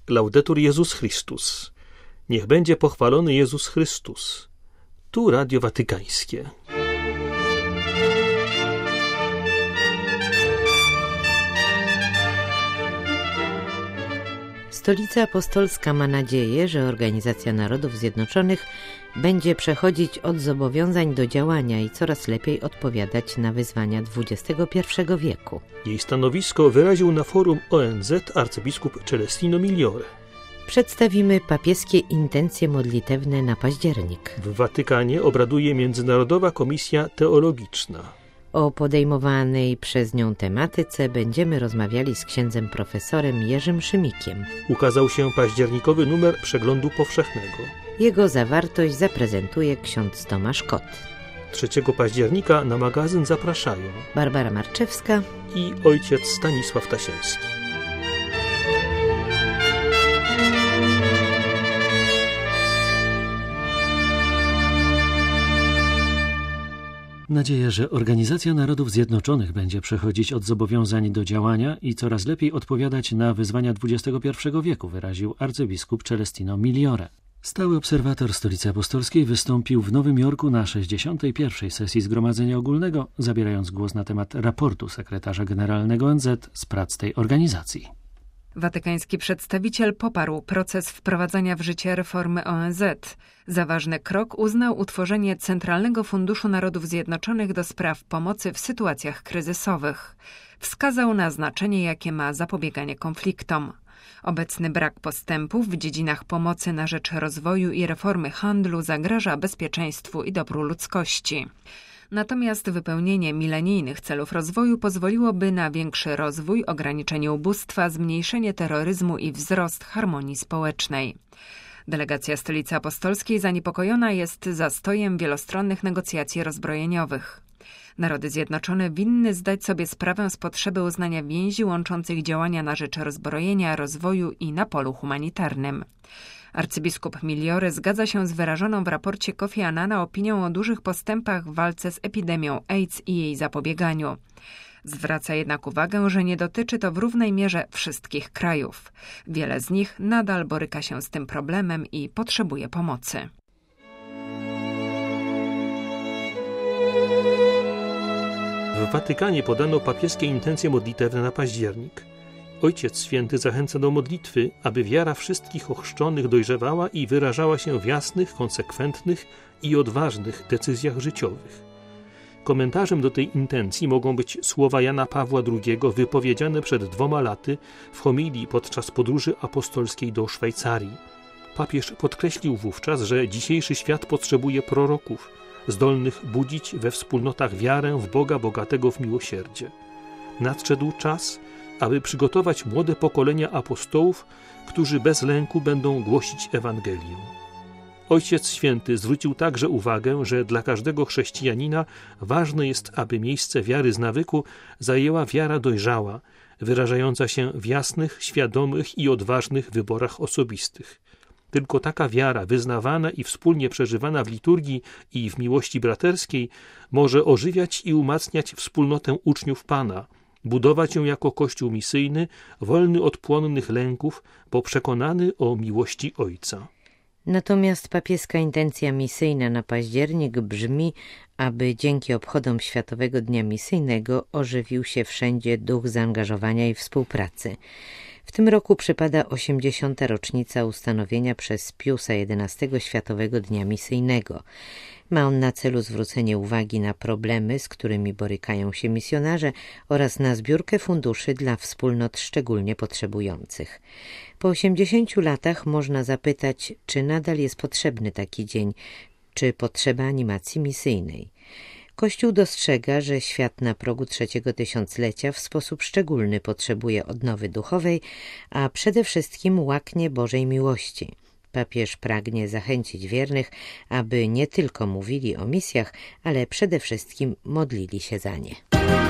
Laudetur Jezus Chrystus. Niech będzie pochwalony Jezus Chrystus. Tu Radio Watykańskie. Stolica Apostolska ma nadzieję, że Organizacja Narodów Zjednoczonych będzie przechodzić od zobowiązań do działania i coraz lepiej odpowiadać na wyzwania XXI wieku. Jej stanowisko wyraził na forum ONZ arcybiskup Celestino Migliore. Przedstawimy papieskie intencje modlitewne na październik. W Watykanie obraduje Międzynarodowa Komisja Teologiczna. O podejmowanej przez nią tematyce będziemy rozmawiali z księdzem profesorem Jerzym Szymikiem. Ukazał się październikowy numer Przeglądu Powszechnego. Jego zawartość zaprezentuje ksiądz Tomasz Kot. 3 października na magazyn zapraszają Barbara Marczewska i ojciec Stanisław Tasiemski. Nadzieję, że Organizacja Narodów Zjednoczonych będzie przechodzić od zobowiązań do działania i coraz lepiej odpowiadać na wyzwania XXI wieku, wyraził arcybiskup Celestino Migliore. Stały obserwator Stolicy Apostolskiej wystąpił w Nowym Jorku na 61. sesji Zgromadzenia Ogólnego, zabierając głos na temat raportu sekretarza generalnego ONZ z prac tej organizacji. Watykański przedstawiciel poparł proces wprowadzania w życie reformy ONZ. Za ważny krok uznał utworzenie Centralnego Funduszu Narodów Zjednoczonych do spraw pomocy w sytuacjach kryzysowych. Wskazał na znaczenie, jakie ma zapobieganie konfliktom. Obecny brak postępów w dziedzinach pomocy na rzecz rozwoju i reformy handlu zagraża bezpieczeństwu i dobru ludzkości. Natomiast wypełnienie milenijnych celów rozwoju pozwoliłoby na większy rozwój, ograniczenie ubóstwa, zmniejszenie terroryzmu i wzrost harmonii społecznej. Delegacja Stolicy Apostolskiej zaniepokojona jest zastojem wielostronnych negocjacji rozbrojeniowych. Narody Zjednoczone winny zdać sobie sprawę z potrzeby uznania więzi łączących działania na rzecz rozbrojenia, rozwoju i na polu humanitarnym. Arcybiskup Migliore zgadza się z wyrażoną w raporcie Kofi Annana opinią o dużych postępach w walce z epidemią AIDS i jej zapobieganiu. Zwraca jednak uwagę, że nie dotyczy to w równej mierze wszystkich krajów. Wiele z nich nadal boryka się z tym problemem i potrzebuje pomocy. W Watykanie podano papieskie intencje modlitewne na październik. Ojciec Święty zachęca do modlitwy, aby wiara wszystkich ochrzczonych dojrzewała i wyrażała się w jasnych, konsekwentnych i odważnych decyzjach życiowych. Komentarzem do tej intencji mogą być słowa Jana Pawła II wypowiedziane przed 2 laty w homilii podczas podróży apostolskiej do Szwajcarii. Papież podkreślił wówczas, że dzisiejszy świat potrzebuje proroków, zdolnych budzić we wspólnotach wiarę w Boga bogatego w miłosierdzie. Nadszedł czas, aby przygotować młode pokolenia apostołów, którzy bez lęku będą głosić Ewangelię. Ojciec Święty zwrócił także uwagę, że dla każdego chrześcijanina ważne jest, aby miejsce wiary z nawyku zajęła wiara dojrzała, wyrażająca się w jasnych, świadomych i odważnych wyborach osobistych. Tylko taka wiara, wyznawana i wspólnie przeżywana w liturgii i w miłości braterskiej, może ożywiać i umacniać wspólnotę uczniów Pana, budować ją jako Kościół misyjny, wolny od płonnych lęków, bo przekonany o miłości Ojca. Natomiast papieska intencja misyjna na październik brzmi, aby dzięki obchodom Światowego Dnia Misyjnego ożywił się wszędzie duch zaangażowania i współpracy. W tym roku przypada 80. rocznica ustanowienia przez Piusa XI Światowego Dnia Misyjnego. Ma on na celu zwrócenie uwagi na problemy, z którymi borykają się misjonarze oraz na zbiórkę funduszy dla wspólnot szczególnie potrzebujących. Po 80 latach można zapytać, czy nadal jest potrzebny taki dzień, czy potrzeba animacji misyjnej. Kościół dostrzega, że świat na progu 3. tysiąclecia w sposób szczególny potrzebuje odnowy duchowej, a przede wszystkim łaknie Bożej miłości. Papież pragnie zachęcić wiernych, aby nie tylko mówili o misjach, ale przede wszystkim modlili się za nie.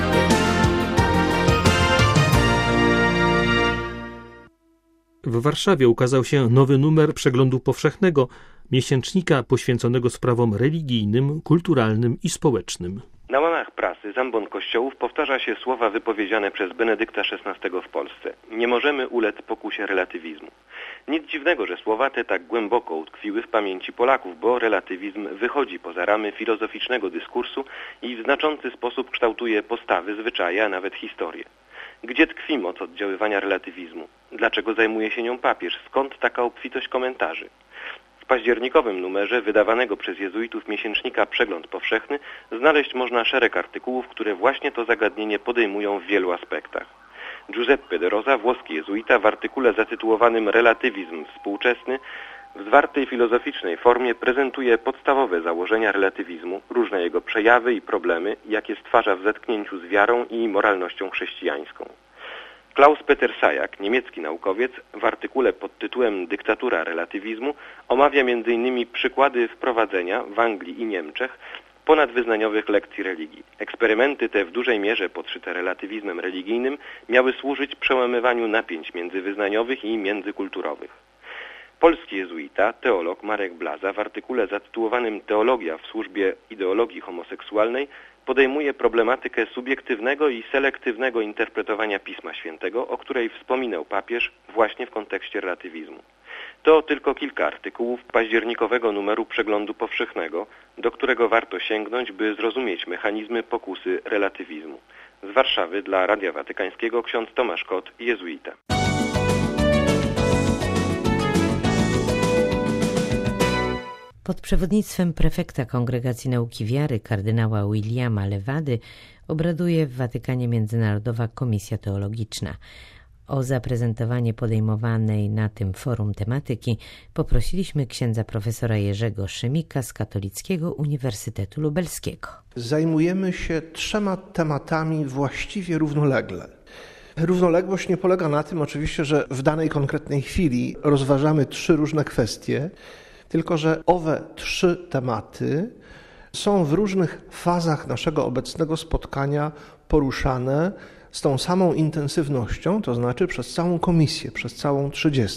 W Warszawie ukazał się nowy numer Przeglądu Powszechnego, miesięcznika poświęconego sprawom religijnym, kulturalnym i społecznym. Na łamach prasy z ambon kościołów powtarza się słowa wypowiedziane przez Benedykta XVI w Polsce. Nie możemy ulec pokusie relatywizmu. Nic dziwnego, że słowa te tak głęboko utkwiły w pamięci Polaków, bo relatywizm wychodzi poza ramy filozoficznego dyskursu i w znaczący sposób kształtuje postawy, zwyczaje, a nawet historię. Gdzie tkwi moc oddziaływania relatywizmu? Dlaczego zajmuje się nią papież? Skąd taka obfitość komentarzy? W październikowym numerze wydawanego przez jezuitów miesięcznika Przegląd Powszechny znaleźć można szereg artykułów, które właśnie to zagadnienie podejmują w wielu aspektach. Giuseppe de Rosa, włoski jezuita, w artykule zatytułowanym Relatywizm współczesny w zwartej filozoficznej formie prezentuje podstawowe założenia relatywizmu, różne jego przejawy i problemy, jakie stwarza w zetknięciu z wiarą i moralnością chrześcijańską. Klaus-Peter Sajak, niemiecki naukowiec, w artykule pod tytułem Dyktatura relatywizmu omawia m.in. przykłady wprowadzenia w Anglii i Niemczech ponadwyznaniowych lekcji religii. Eksperymenty te w dużej mierze podszyte relatywizmem religijnym miały służyć przełamywaniu napięć międzywyznaniowych i międzykulturowych. Polski jezuita, teolog Marek Blaza w artykule zatytułowanym Teologia w służbie ideologii homoseksualnej podejmuje problematykę subiektywnego i selektywnego interpretowania Pisma Świętego, o której wspominał papież właśnie w kontekście relatywizmu. To tylko kilka artykułów październikowego numeru Przeglądu Powszechnego, do którego warto sięgnąć, by zrozumieć mechanizmy pokusy relatywizmu. Z Warszawy dla Radia Watykańskiego ksiądz Tomasz Kot, jezuita. Pod przewodnictwem prefekta Kongregacji Nauki Wiary kardynała Williama Lewady obraduje w Watykanie Międzynarodowa Komisja Teologiczna. O zaprezentowanie podejmowanej na tym forum tematyki poprosiliśmy księdza profesora Jerzego Szymika z Katolickiego Uniwersytetu Lubelskiego. Zajmujemy się 3 tematami właściwie równolegle. Równoległość nie polega na tym oczywiście, że w danej konkretnej chwili rozważamy 3 różne kwestie, tylko że owe 3 tematy są w różnych fazach naszego obecnego spotkania poruszane z tą samą intensywnością, to znaczy przez całą komisję, przez całą 30.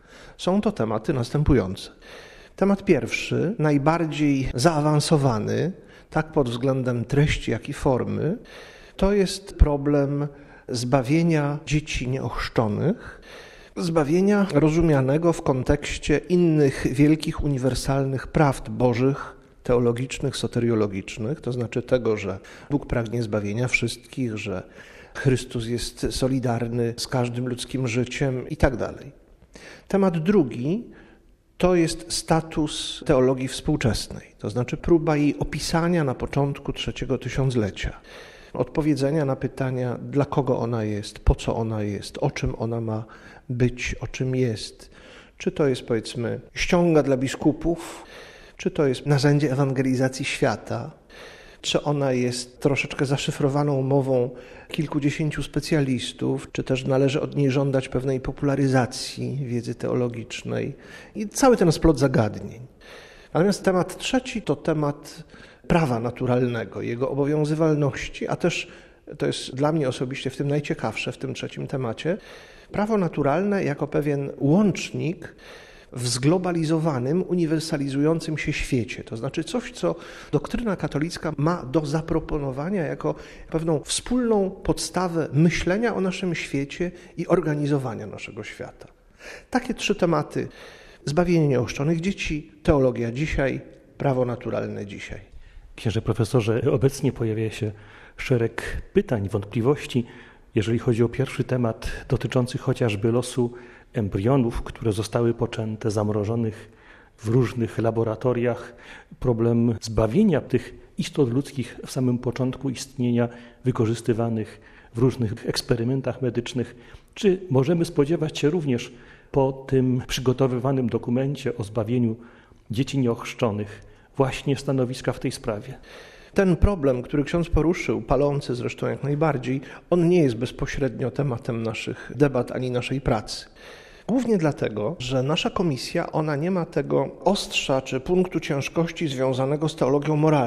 Są to tematy następujące. Temat pierwszy, najbardziej zaawansowany, tak pod względem treści, jak i formy, to jest problem zbawienia dzieci nieochrzczonych, zbawienia rozumianego w kontekście innych wielkich, uniwersalnych prawd bożych, teologicznych, soteriologicznych, to znaczy tego, że Bóg pragnie zbawienia wszystkich, że Chrystus jest solidarny z każdym ludzkim życiem i tak dalej. Temat drugi to jest status teologii współczesnej, to znaczy próba jej opisania na początku 3. tysiąclecia. Odpowiedzenia na pytania, dla kogo ona jest, po co ona jest, o czym ona ma być, o czym jest. Czy to jest, powiedzmy, ściąga dla biskupów, czy to jest narzędzie ewangelizacji świata, czy ona jest troszeczkę zaszyfrowaną mową kilkudziesięciu specjalistów, czy też należy od niej żądać pewnej popularyzacji wiedzy teologicznej i cały ten splot zagadnień. Natomiast temat trzeci to temat prawa naturalnego, jego obowiązywalności, a też, to jest dla mnie osobiście w tym najciekawsze, w tym trzecim temacie, prawo naturalne jako pewien łącznik w zglobalizowanym, uniwersalizującym się świecie. To znaczy coś, co doktryna katolicka ma do zaproponowania jako pewną wspólną podstawę myślenia o naszym świecie i organizowania naszego świata. Takie 3 tematy: zbawienie nieochrzczonych dzieci, teologia dzisiaj, prawo naturalne dzisiaj. Księże profesorze, obecnie pojawia się szereg pytań, wątpliwości, jeżeli chodzi o pierwszy temat dotyczący chociażby losu embrionów, które zostały poczęte, zamrożonych w różnych laboratoriach. Problem zbawienia tych istot ludzkich w samym początku istnienia, wykorzystywanych w różnych eksperymentach medycznych. Czy możemy spodziewać się również po tym przygotowywanym dokumencie o zbawieniu dzieci nieochrzczonych właśnie stanowiska w tej sprawie? Ten problem, który ksiądz poruszył, palący zresztą jak najbardziej, on nie jest bezpośrednio tematem naszych debat ani naszej pracy. Głównie dlatego, że nasza komisja, ona nie ma tego ostrza czy punktu ciężkości związanego z teologią moralną.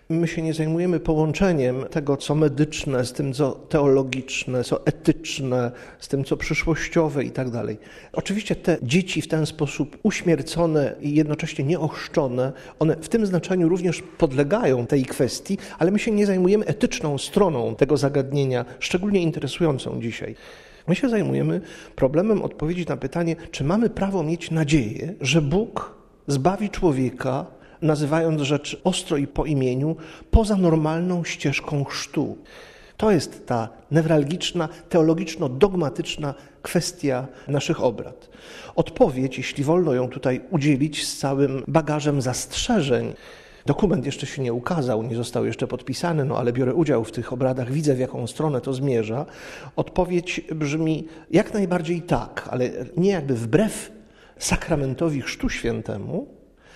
My się nie zajmujemy połączeniem tego, co medyczne, z tym, co teologiczne, co etyczne, z tym, co przyszłościowe i tak dalej. Oczywiście te dzieci w ten sposób uśmiercone i jednocześnie nieochrzczone, one w tym znaczeniu również podlegają tej kwestii, ale my się nie zajmujemy etyczną stroną tego zagadnienia, szczególnie interesującą dzisiaj. My się zajmujemy problemem odpowiedzi na pytanie, czy mamy prawo mieć nadzieję, że Bóg zbawi człowieka, nazywając rzecz ostro i po imieniu, poza normalną ścieżką chrztu. To jest ta newralgiczna, teologiczno-dogmatyczna kwestia naszych obrad. Odpowiedź, jeśli wolno ją tutaj udzielić z całym bagażem zastrzeżeń. Dokument jeszcze się nie ukazał, nie został jeszcze podpisany, ale biorę udział w tych obradach, widzę, w jaką stronę to zmierza. Odpowiedź brzmi jak najbardziej tak, ale nie jakby wbrew sakramentowi Chrztu Świętemu,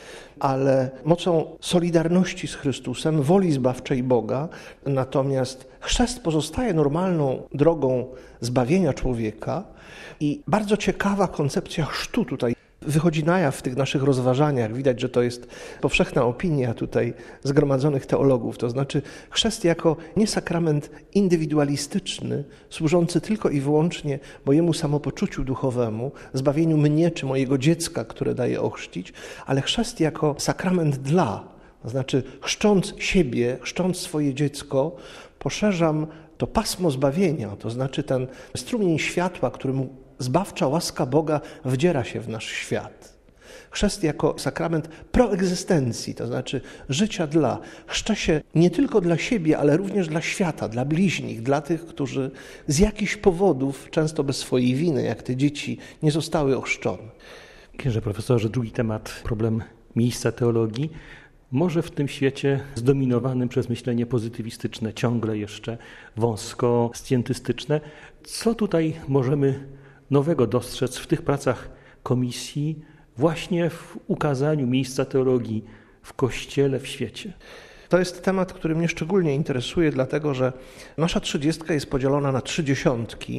ale mocą solidarności z Chrystusem, woli zbawczej Boga. Natomiast chrzest pozostaje normalną drogą zbawienia człowieka i bardzo ciekawa koncepcja chrztu tutaj wychodzi na jaw w tych naszych rozważaniach. Widać, że to jest powszechna opinia tutaj zgromadzonych teologów. To znaczy chrzest jako nie sakrament indywidualistyczny, służący tylko i wyłącznie mojemu samopoczuciu duchowemu, zbawieniu mnie czy mojego dziecka, które daje ochrzcić, ale chrzest jako sakrament dla. To znaczy chrzcząc siebie, chrzcząc swoje dziecko, poszerzam to pasmo zbawienia, to znaczy ten strumień światła, którym zbawcza łaska Boga wdziera się w nasz świat. Chrzest jako sakrament proegzystencji, to znaczy życia dla. Chrzczę się nie tylko dla siebie, ale również dla świata, dla bliźnich, dla tych, którzy z jakichś powodów, często bez swojej winy, jak te dzieci, nie zostały ochrzczone. Księże profesorze, drugi temat, problem miejsca teologii. Może w tym świecie zdominowanym przez myślenie pozytywistyczne, ciągle jeszcze wąsko scjentystyczne. Co tutaj możemy nowego dostrzec w tych pracach komisji, właśnie w ukazaniu miejsca teologii w Kościele, w świecie? To jest temat, który mnie szczególnie interesuje, dlatego że nasza 30 jest podzielona na 30,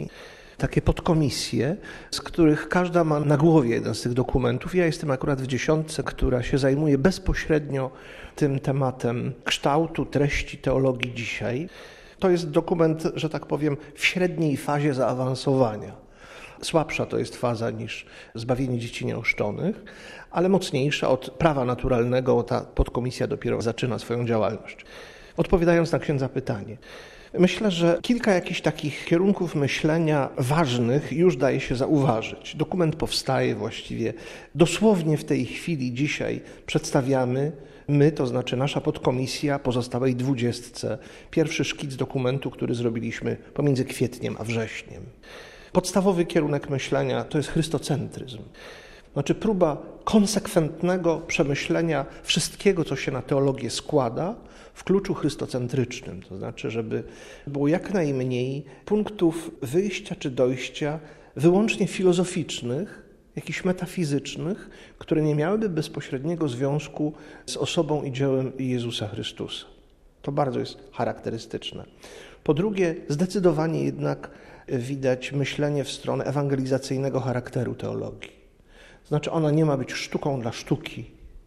takie podkomisje, z których każda ma na głowie jeden z tych dokumentów. Ja jestem akurat w 10, która się zajmuje bezpośrednio tym tematem kształtu, treści teologii dzisiaj. To jest dokument, że tak powiem, w średniej fazie zaawansowania. Słabsza to jest faza niż zbawienie dzieci nieochrzczonych, ale mocniejsza od prawa naturalnego. Ta podkomisja dopiero zaczyna swoją działalność. Odpowiadając na księdza pytanie, myślę, że kilka jakichś takich kierunków myślenia ważnych już daje się zauważyć. Dokument powstaje właściwie dosłownie w tej chwili, dzisiaj przedstawiamy my, to znaczy nasza podkomisja pozostałej 20, pierwszy szkic dokumentu, który zrobiliśmy pomiędzy kwietniem a wrześniem. Podstawowy kierunek myślenia to jest chrystocentryzm. Znaczy próba konsekwentnego przemyślenia wszystkiego, co się na teologię składa, w kluczu chrystocentrycznym. To znaczy, żeby było jak najmniej punktów wyjścia czy dojścia wyłącznie filozoficznych, jakichś metafizycznych, które nie miałyby bezpośredniego związku z osobą i dziełem Jezusa Chrystusa. To bardzo jest charakterystyczne. Po drugie, zdecydowanie jednak widać myślenie w stronę ewangelizacyjnego charakteru teologii. Znaczy ona nie ma być sztuką dla sztuki,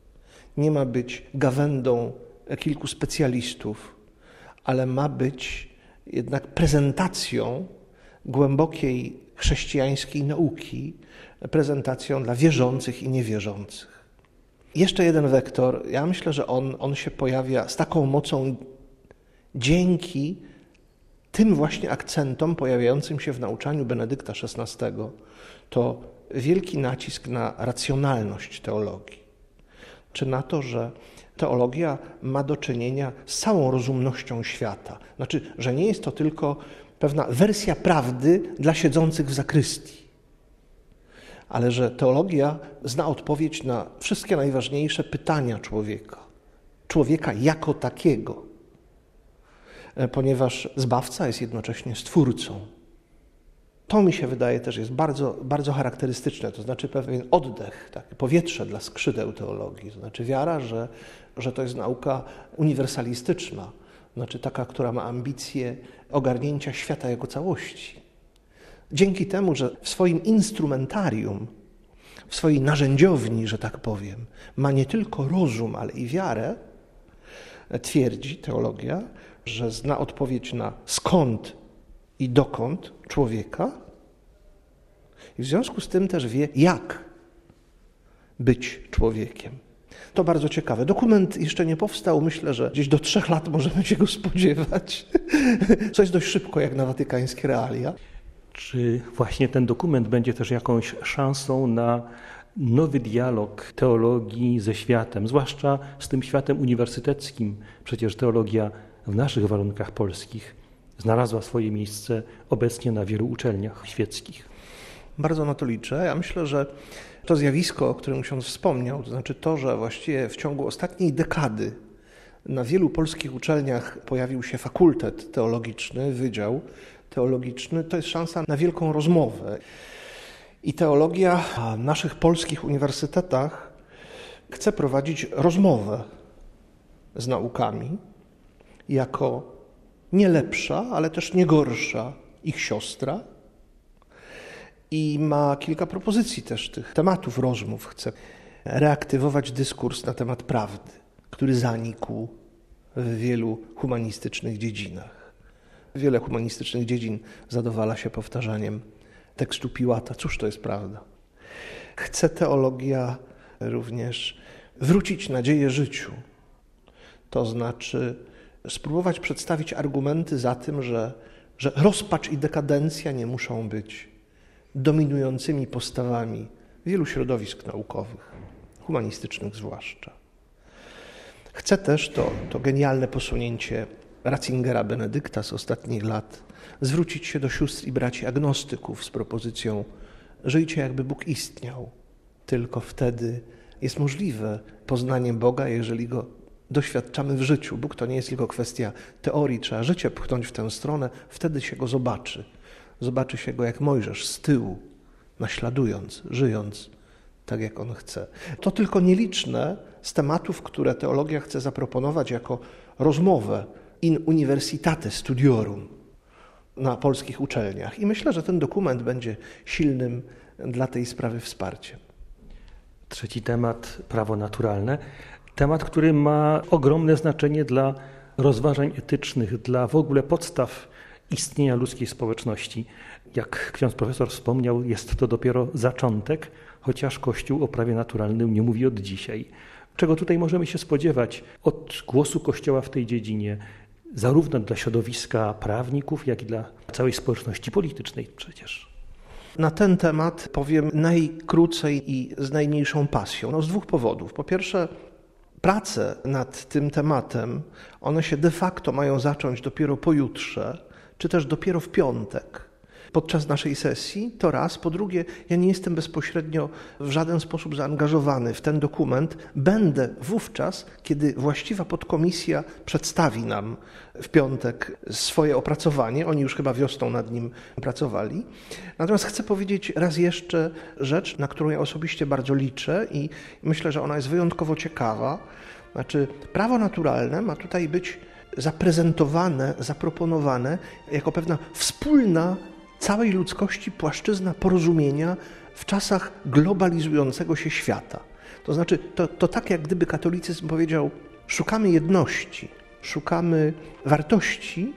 nie ma być gawędą kilku specjalistów, ale ma być jednak prezentacją głębokiej chrześcijańskiej nauki, prezentacją dla wierzących i niewierzących. Jeszcze jeden wektor, ja myślę, że on się pojawia z taką mocą dzięki tym właśnie akcentom pojawiającym się w nauczaniu Benedykta XVI, to wielki nacisk na racjonalność teologii, czy na to, że teologia ma do czynienia z całą rozumnością świata. Znaczy, że nie jest to tylko pewna wersja prawdy dla siedzących w zakrystii, ale że teologia zna odpowiedź na wszystkie najważniejsze pytania człowieka jako takiego, ponieważ Zbawca jest jednocześnie Stwórcą. To mi się wydaje też jest bardzo, bardzo charakterystyczne, to znaczy pewien oddech, takie powietrze dla skrzydeł teologii, to znaczy wiara, że to jest nauka uniwersalistyczna, znaczy taka, która ma ambicje ogarnięcia świata jako całości. Dzięki temu, że w swoim instrumentarium, w swojej narzędziowni, że tak powiem, ma nie tylko rozum, ale i wiarę, twierdzi teologia, że zna odpowiedź na skąd i dokąd człowieka i w związku z tym też wie, jak być człowiekiem. To bardzo ciekawe. Dokument jeszcze nie powstał. Myślę, że gdzieś do 3 lat możemy się go spodziewać. Co jest dość szybko, jak na watykańskie realia. Czy właśnie ten dokument będzie też jakąś szansą na nowy dialog teologii ze światem, zwłaszcza z tym światem uniwersyteckim? Przecież teologia w naszych warunkach polskich znalazła swoje miejsce obecnie na wielu uczelniach świeckich. Bardzo na to liczę. Ja myślę, że to zjawisko, o którym ksiądz wspomniał, to znaczy to, że właściwie w ciągu ostatniej dekady na wielu polskich uczelniach pojawił się fakultet teologiczny, wydział teologiczny, to jest szansa na wielką rozmowę. I teologia w naszych polskich uniwersytetach chce prowadzić rozmowę z naukami jako nie lepsza, ale też nie gorsza ich siostra. I ma kilka propozycji też tych tematów rozmów. Chce reaktywować dyskurs na temat prawdy, który zanikł w wielu humanistycznych dziedzinach. Wiele humanistycznych dziedzin zadowala się powtarzaniem tekstu Piłata. Cóż to jest prawda? Chce teologia również wrócić nadzieję życiu. To znaczy spróbować przedstawić argumenty za tym, że rozpacz i dekadencja nie muszą być dominującymi postawami wielu środowisk naukowych, humanistycznych zwłaszcza. Chcę też to genialne posunięcie Ratzingera Benedykta z ostatnich lat zwrócić się do sióstr i braci agnostyków z propozycją: żyjcie, jakby Bóg istniał. Tylko wtedy jest możliwe poznanie Boga, jeżeli Go doświadczamy w życiu. Bóg to nie jest tylko kwestia teorii, trzeba życie pchnąć w tę stronę, wtedy się Go zobaczy. Zobaczy się Go jak Mojżesz z tyłu, naśladując, żyjąc tak, jak On chce. To tylko nieliczne z tematów, które teologia chce zaproponować jako rozmowę in universitate studiorum na polskich uczelniach. I myślę, że ten dokument będzie silnym dla tej sprawy wsparciem. Trzeci temat, prawo naturalne. Temat, który ma ogromne znaczenie dla rozważań etycznych, dla w ogóle podstaw istnienia ludzkiej społeczności. Jak ksiądz profesor wspomniał, jest to dopiero zaczątek, chociaż Kościół o prawie naturalnym nie mówi od dzisiaj. Czego tutaj możemy się spodziewać od głosu Kościoła w tej dziedzinie, zarówno dla środowiska prawników, jak i dla całej społeczności politycznej przecież? Na ten temat powiem najkrócej i z najmniejszą pasją. Z 2 powodów. Po pierwsze, prace nad tym tematem, one się de facto mają zacząć dopiero pojutrze, czy też dopiero w piątek, podczas naszej sesji, to raz. Po drugie, ja nie jestem bezpośrednio w żaden sposób zaangażowany w ten dokument. Będę wówczas, kiedy właściwa podkomisja przedstawi nam w piątek swoje opracowanie. Oni już chyba wiosną nad nim pracowali. Natomiast chcę powiedzieć raz jeszcze rzecz, na którą ja osobiście bardzo liczę i myślę, że ona jest wyjątkowo ciekawa. Znaczy, prawo naturalne ma tutaj być zaprezentowane, zaproponowane jako pewna wspólna całej ludzkości płaszczyzna porozumienia w czasach globalizującego się świata. To znaczy, to tak jak gdyby katolicyzm powiedział: szukamy jedności, szukamy wartości,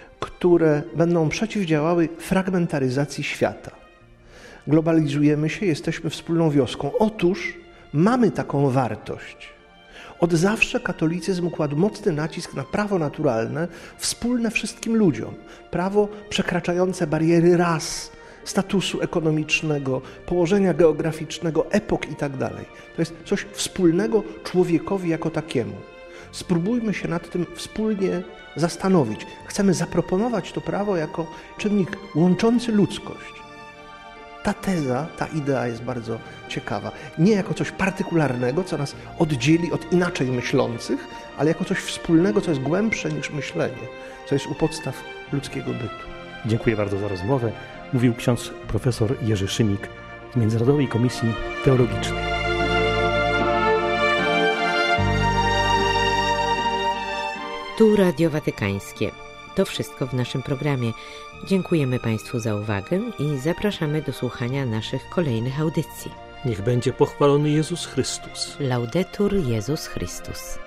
które będą przeciwdziałały fragmentaryzacji świata. Globalizujemy się, jesteśmy wspólną wioską. Otóż mamy taką wartość. Od zawsze katolicyzm kładł mocny nacisk na prawo naturalne, wspólne wszystkim ludziom. Prawo przekraczające bariery ras, statusu ekonomicznego, położenia geograficznego, epok itd. To jest coś wspólnego człowiekowi jako takiemu. Spróbujmy się nad tym wspólnie zastanowić. Chcemy zaproponować to prawo jako czynnik łączący ludzkość. Ta teza, ta idea jest bardzo ciekawa. Nie jako coś partykularnego, co nas oddzieli od inaczej myślących, ale jako coś wspólnego, co jest głębsze niż myślenie, co jest u podstaw ludzkiego bytu. Dziękuję bardzo za rozmowę. Mówił ksiądz profesor Jerzy Szymik z Międzynarodowej Komisji Teologicznej. Tu Radio Watykańskie. To wszystko w naszym programie. Dziękujemy Państwu za uwagę i zapraszamy do słuchania naszych kolejnych audycji. Niech będzie pochwalony Jezus Chrystus. Laudetur Jezus Chrystus.